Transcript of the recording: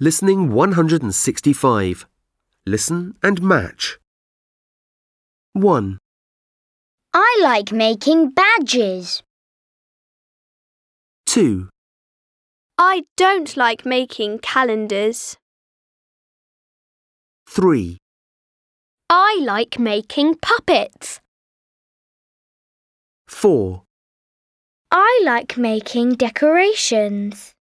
Listening 165. Listen and match. 1, I like making badges. 2, I don't like making calendars. 3, I like making puppets. 4, I like making decorations.